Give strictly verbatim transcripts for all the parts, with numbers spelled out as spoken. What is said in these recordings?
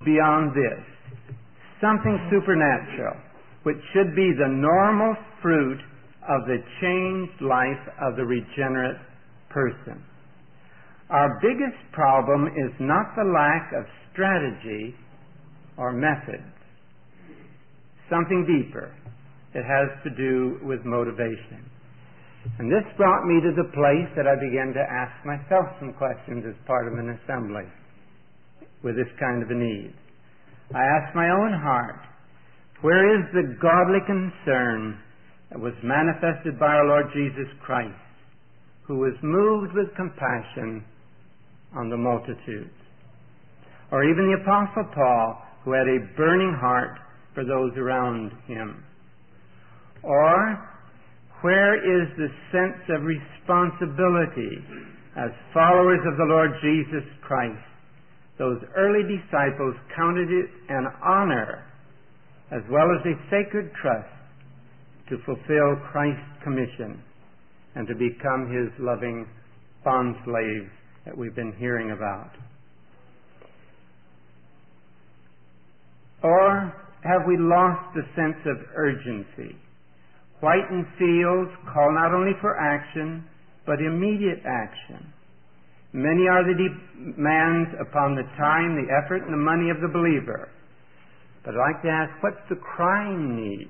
beyond this, something supernatural, which should be the normal fruit of the changed life of the regenerate person. Our biggest problem is not the lack of strategy or methods. Something deeper. It has to do with motivation. And this brought me to the place that I began to ask myself some questions as part of an assembly with this kind of a need. I asked my own heart, where is the godly concern that was manifested by our Lord Jesus Christ, who was moved with compassion on the multitudes? Or even the Apostle Paul, who had a burning heart for those around him. Or where is the sense of responsibility as followers of the Lord Jesus Christ? Those early disciples counted it an honor as well as a sacred trust to fulfill Christ's commission and to become His loving bondslaves that we've been hearing about. Or have we lost the sense of urgency? Whiten fields call not only for action, but immediate action. Many are the demands upon the time, the effort, and the money of the believer. But I'd like to ask, what's the crying need?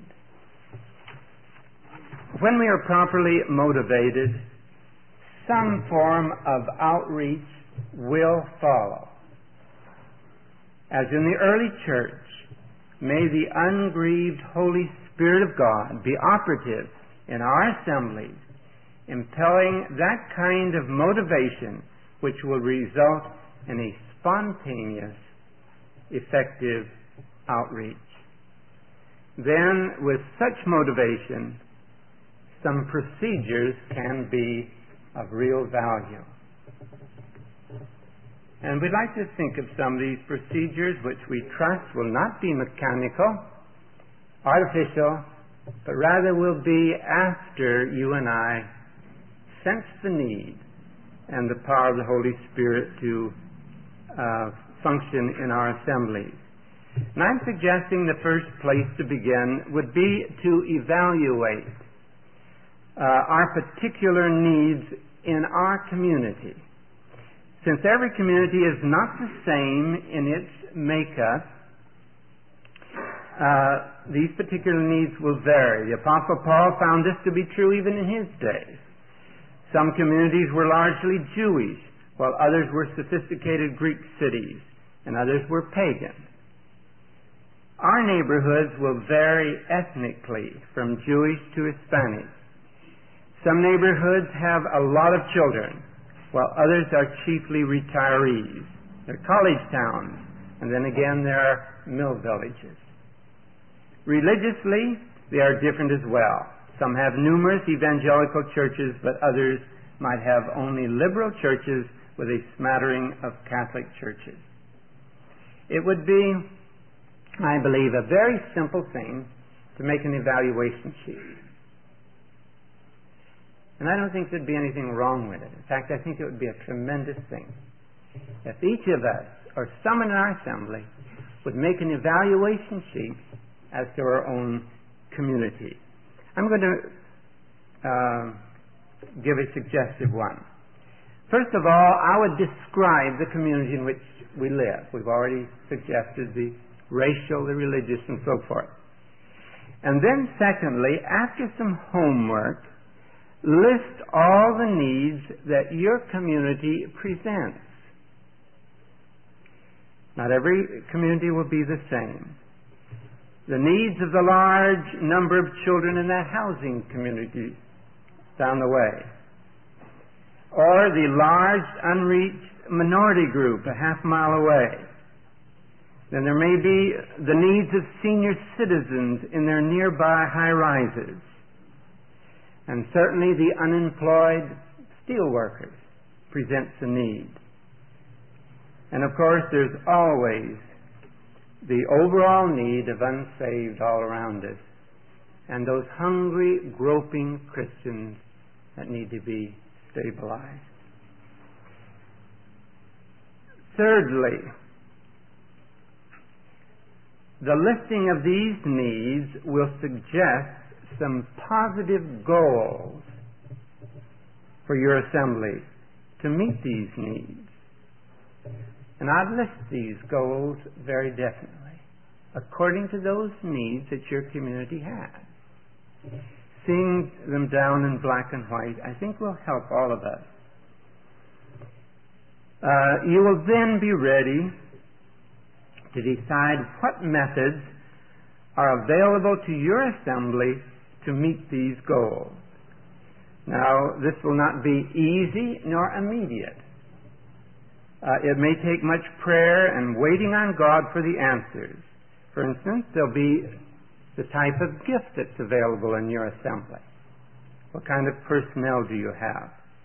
When we are properly motivated, some form of outreach will follow. As in the early church, may the ungrieved Holy Spirit of God be operative in our assemblies, impelling that kind of motivation which will result in a spontaneous, effective outreach. Then, with such motivation, some procedures can be of real value. And we'd like to think of some of these procedures which we trust will not be mechanical, artificial, but rather will be after you and I sense the need and the power of the Holy Spirit to uh, function in our assemblies. And I'm suggesting the first place to begin would be to evaluate uh, our particular needs in our community. Since every community is not the same in its makeup, uh, these particular needs will vary. The Apostle Paul found this to be true even in his day. Some communities were largely Jewish, while others were sophisticated Greek cities, and others were pagan. Our neighborhoods will vary ethnically from Jewish to Hispanic. Some neighborhoods have a lot of children, while others are chiefly retirees. They're college towns, and then again there are mill villages. Religiously, they are different as well. Some have numerous evangelical churches, but others might have only liberal churches with a smattering of Catholic churches. It would be, I believe, a very simple thing to make an evaluation sheet. And I don't think there'd be anything wrong with it. In fact, I think it would be a tremendous thing if each of us, or someone in our assembly, would make an evaluation sheet as to our own community. I'm going to uh, give a suggestive one. First of all, I would describe the community in which we live. We've already suggested the racial, the religious, and so forth. And then secondly, after some homework, list all the needs that your community presents. Not every community will be the same. The needs of the large number of children in that housing community down the way. Or the large unreached minority group a half mile away. Then there may be the needs of senior citizens in their nearby high-rises. And certainly the unemployed steel workers presents a need. And of course there's always the overall need of unsaved all around us, and those hungry, groping Christians that need to be stabilized. Thirdly, the listing of these needs will suggest some positive goals for your assembly to meet these needs. And I'd list these goals very definitely, according to those needs that your community has. Seeing them down in black and white, I think will help all of us. Uh, you will then be ready to decide what methods are available to your assembly to meet these goals. Now, this will not be easy nor immediate. Uh, it may take much prayer and waiting on God for the answers. For instance, there'll be the type of gift that's available in your assembly. What kind of personnel do you have?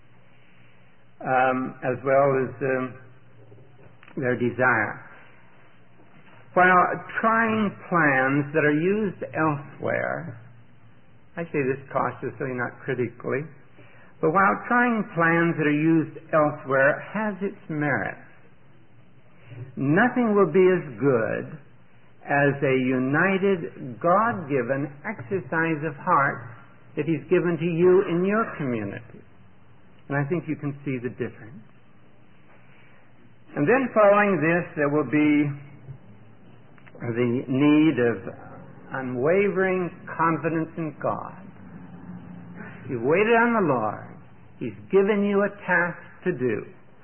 Um, as well as um, their desire. While trying plans that are used elsewhere, I say this cautiously, not critically, but while trying plans that are used elsewhere has its merits, nothing will be as good as a united, God-given exercise of heart that He's given to you in your community. And I think you can see the difference. And then following this, there will be the need of unwavering confidence in God. You've waited on the Lord. He's given you a task to do.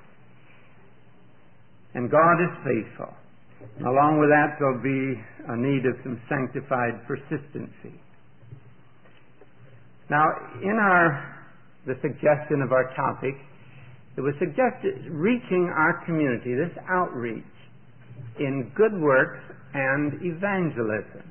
And God is faithful. And along with that, there'll be a need of some sanctified persistency. Now, in our the suggestion of our topic, it was suggested reaching our community, this outreach in good works and evangelism.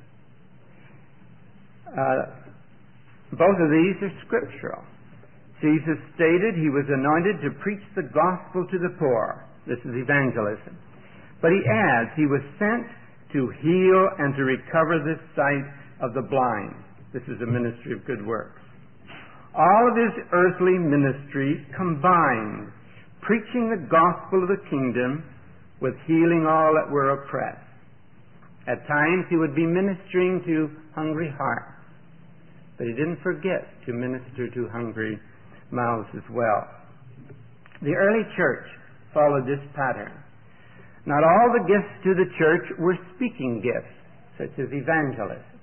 Uh, both of these are scriptural. Jesus stated He was anointed to preach the gospel to the poor. This is evangelism. But He adds He was sent to heal and to recover the sight of the blind. This is a ministry of good works. All of His earthly ministry combined preaching the gospel of the kingdom with healing all that were oppressed. At times He would be ministering to hungry hearts, but He didn't forget to minister to hungry mouths as well. The early church followed this pattern. Not all the gifts to the church were speaking gifts, such as evangelism.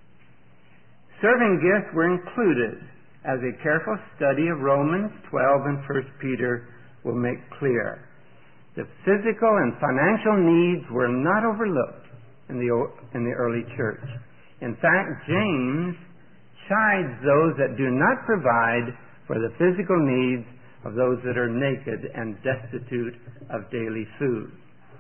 Serving gifts were included, as a careful study of Romans twelve and First Peter will make clear. The physical and financial needs were not overlooked in the, in the early church. In fact, James chides those that do not provide for the physical needs of those that are naked and destitute of daily food.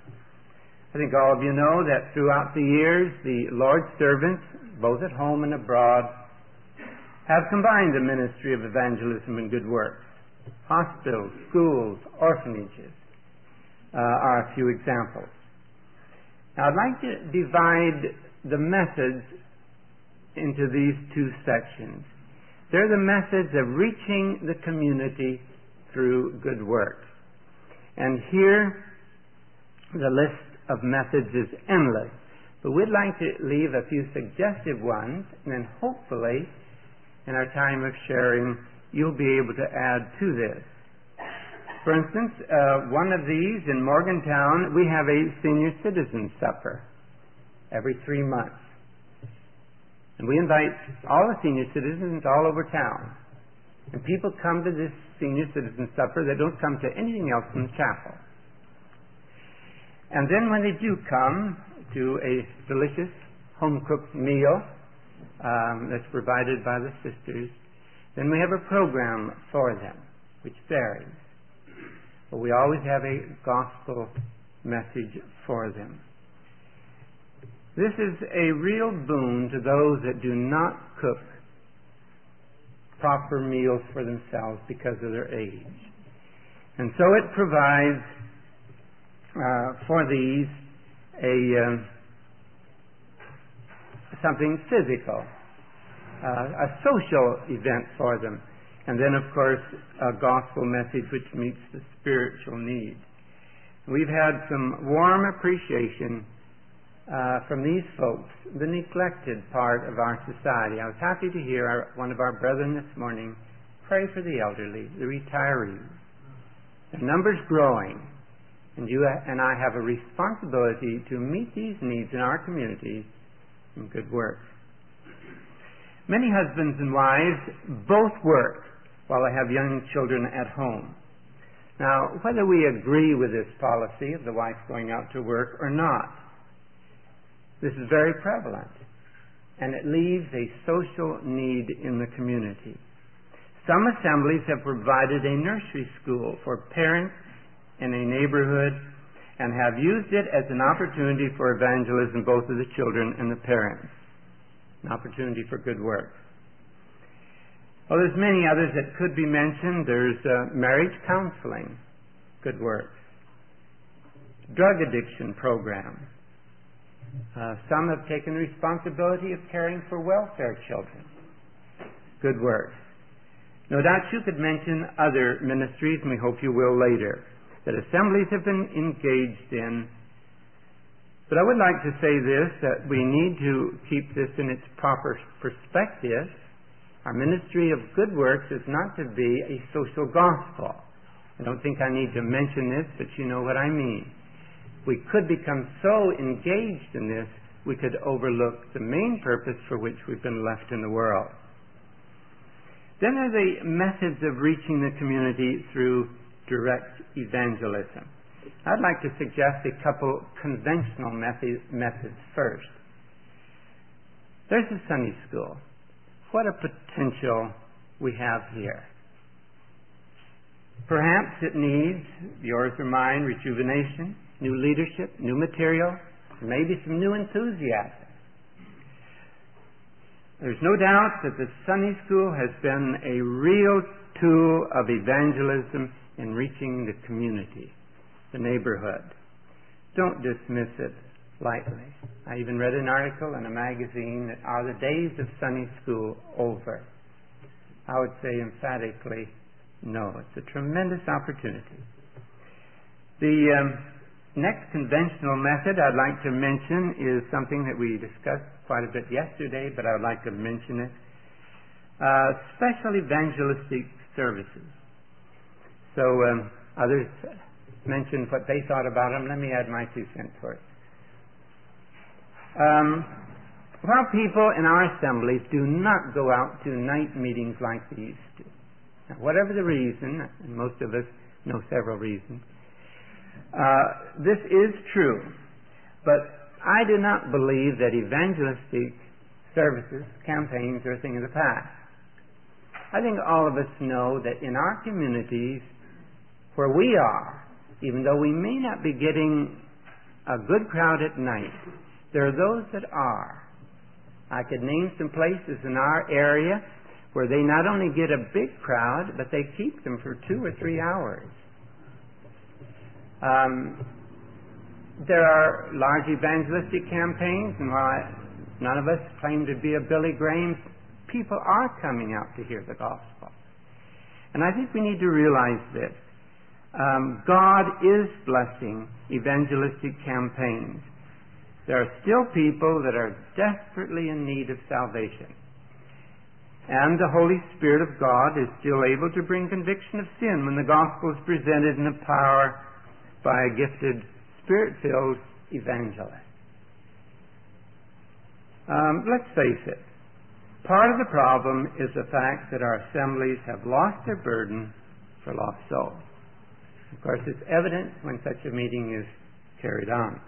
I think all of you know that throughout the years, the Lord's servants, both at home and abroad, have combined the ministry of evangelism and good works. Hospitals, schools, orphanages uh, are a few examples. Now, I'd like to divide the methods into these two sections. They're the methods of reaching the community through good works. And here, the list of methods is endless. But we'd like to leave a few suggestive ones, and then hopefully, in our time of sharing, you'll be able to add to this. For instance, uh, one of these in Morgantown, we have a senior citizen supper every three months. And we invite all the senior citizens all over town. And people come to this senior citizen supper that don't come to anything else in the chapel. And then when they do come to a delicious home-cooked meal um, that's provided by the sisters, then we have a program for them, which varies. But we always have a gospel message for them. This is a real boon to those that do not cook proper meals for themselves because of their age. And so it provides uh, for these a um, something physical, uh, a social event for them. And then, of course, a gospel message which meets the spiritual need. We've had some warm appreciation uh, from these folks, the neglected part of our society. I was happy to hear our, one of our brethren this morning pray for the elderly, the retirees. The number's growing, and you and I have a responsibility to meet these needs in our community in good work. Many husbands and wives both work while they have young children at home. Now, whether we agree with this policy of the wife going out to work or not, this is very prevalent, and it leaves a social need in the community. Some assemblies have provided a nursery school for parents in a neighborhood and have used it as an opportunity for evangelism, both of the children and the parents. An opportunity for good work. Well, there's many others that could be mentioned. There's uh, marriage counseling, good work. Drug addiction programs. Uh, some have taken the responsibility of caring for welfare children. Good work. No doubt you could mention other ministries, and we hope you will later, that assemblies have been engaged in. But I would like to say this, that we need to keep this in its proper perspective. Our ministry of good works is not to be a social gospel. I don't think I need to mention this, but you know what I mean. We could become so engaged in this, we could overlook the main purpose for which we've been left in the world. Then are the methods of reaching the community through direct evangelism. I'd like to suggest a couple conventional methods, methods first. There's a Sunday school. What a potential we have here. Perhaps it needs, yours or mine, rejuvenation, new leadership, new material, maybe some new enthusiasm. There's no doubt that the Sunday school has been a real tool of evangelism in reaching the community, the neighborhood. Don't dismiss it lightly. I even read an article in a magazine that are the days of Sunday school over? I would say emphatically no. It's a tremendous opportunity. The um, next conventional method I'd like to mention is something that we discussed quite a bit yesterday, but I would like to mention it. Uh, special evangelistic services. So um, others mentioned what they thought about them. Let me add my two cents for it. Um, while people in our assemblies do not go out to night meetings like they used to, now, whatever the reason, and most of us know several reasons, uh, this is true, but I do not believe that evangelistic services, campaigns, are a thing of the past. I think all of us know that in our communities, where we are, even though we may not be getting a good crowd at night, there are those that are. I could name some places in our area where they not only get a big crowd, but they keep them for two or three hours. Um, there are large evangelistic campaigns, and while I, none of us claim to be a Billy Graham, people are coming out to hear the gospel. And I think we need to realize this. Um, God is blessing evangelistic campaigns. There are still people that are desperately in need of salvation. And the Holy Spirit of God is still able to bring conviction of sin when the gospel is presented in the power by a gifted, Spirit-filled evangelist. Um, let's face it. Part of the problem is the fact that our assemblies have lost their burden for lost souls. Of course, it's evident when such a meeting is carried on.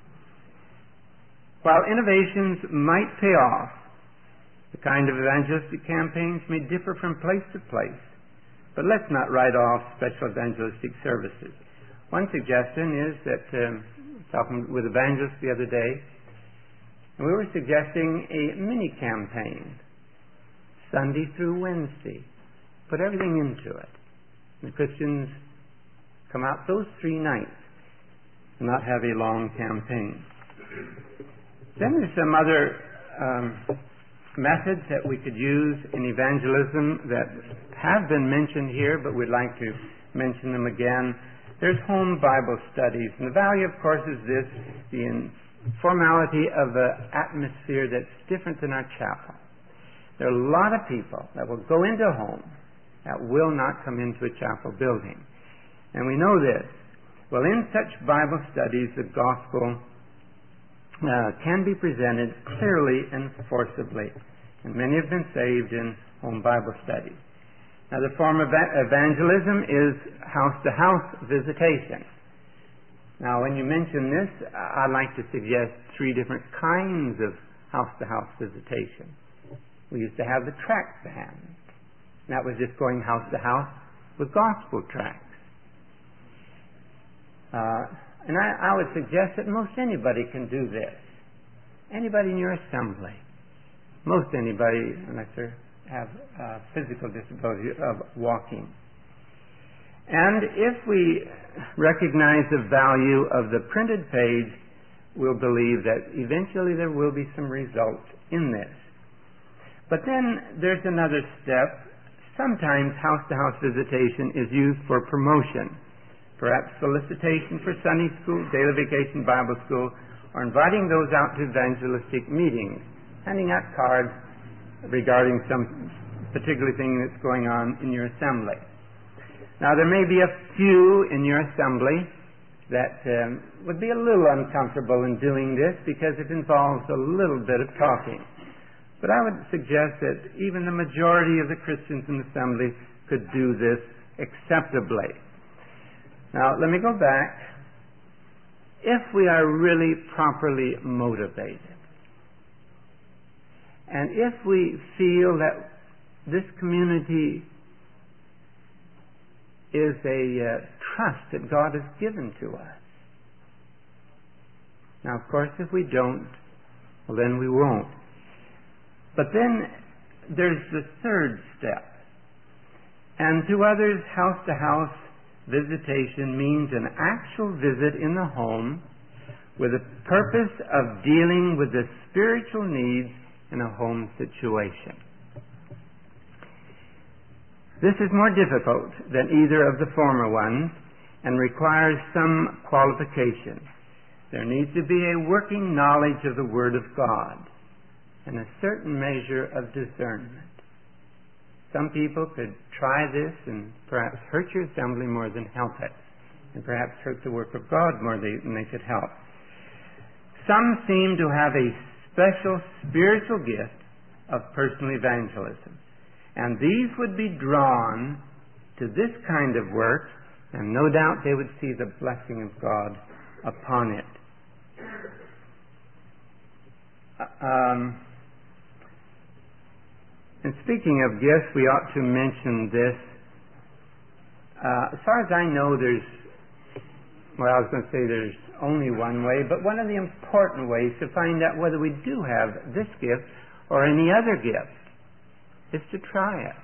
While innovations might pay off, the kind of evangelistic campaigns may differ from place to place. But let's not write off special evangelistic services. One suggestion is that, um, talking with evangelists the other day, and we were suggesting a mini campaign, Sunday through Wednesday. Put everything into it. And the Christians come out those three nights and not have a long campaign. Then there's some other um, methods that we could use in evangelism that have been mentioned here, but we'd like to mention them again. There's home Bible studies. And the value, of course, is this. The formality of an atmosphere that's different than our chapel. There are a lot of people that will go into a home that will not come into a chapel building. And we know this. Well, in such Bible studies, the gospel uh, can be presented clearly and forcibly. And many have been saved in home Bible studies. Now, the form of evangelism is house-to-house visitation. Now, when you mention this, I'd like to suggest three different kinds of house-to-house visitation. We used to have the tract band. That was just going house to house with gospel tracts. Uh, and I, I would suggest that most anybody can do this. Anybody in your assembly. Most anybody, unless they have a physical disability of walking. And if we recognize the value of the printed page, we'll believe that eventually there will be some results in this. But then there's another step. Sometimes house-to-house visitation is used for promotion, perhaps solicitation for Sunday school, daily vacation Bible school, or inviting those out to evangelistic meetings, handing out cards regarding some particular thing that's going on in your assembly. Now, there may be a few in your assembly that um, would be a little uncomfortable in doing this because it involves a little bit of talking. But I would suggest that even the majority of the Christians in the assembly could do this acceptably. Now, let me go back. If we are really properly motivated, and if we feel that this community is a uh, trust that God has given to us. Now, of course, if we don't, well, then we won't. But then there's the third step. And to others, house-to-house visitation means an actual visit in the home with the purpose of dealing with the spiritual needs in a home situation. This is more difficult than either of the former ones and requires some qualification. There needs to be a working knowledge of the Word of God and a certain measure of discernment. Some people could try this and perhaps hurt your assembly more than help it, and perhaps hurt the work of God more than they could help. Some seem to have a special spiritual gift of personal evangelism, and these would be drawn to this kind of work, and no doubt they would see the blessing of God upon it. Um, and speaking of gifts, we ought to mention this. Uh, as far as I know, there's, well, I was going to say there's only one way, but one of the important ways to find out whether we do have this gift or any other gift is to try it.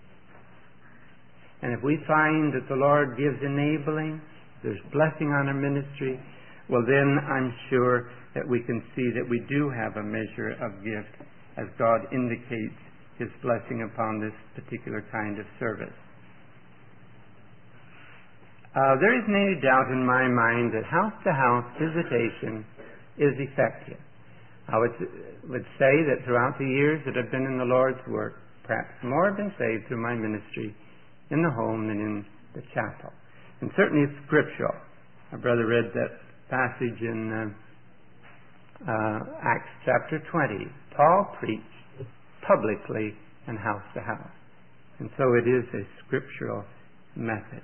And if we find that the Lord gives enabling, there's blessing on our ministry, well, then I'm sure that we can see that we do have a measure of gift as God indicates His blessing upon this particular kind of service. Uh, there isn't any doubt in my mind that house-to-house visitation is effective. I would, would say that throughout the years that I've been in the Lord's work, perhaps more have been saved through my ministry in the home than in the chapel. And certainly it's scriptural. My brother read that passage in uh, uh, Acts chapter twenty. Paul preached publicly and house to house. And so it is a scriptural method.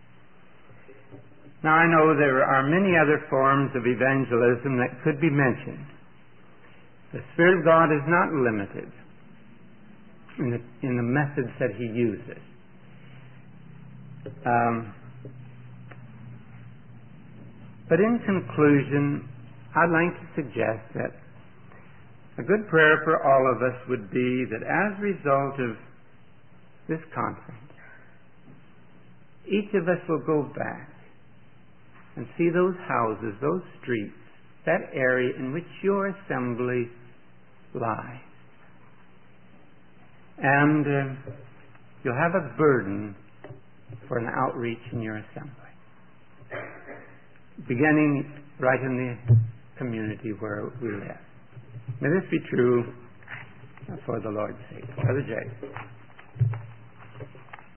Now I know there are many other forms of evangelism that could be mentioned. The Spirit of God is not limited in the, in the methods that He uses. Um, but in conclusion, I'd like to suggest that a good prayer for all of us would be that as a result of this conference, each of us will go back and see those houses, those streets, that area in which your assembly lies. And uh, you'll have a burden for an outreach in your assembly. Beginning right in the community where we live. May this be true for the Lord's sake. Brother Jay.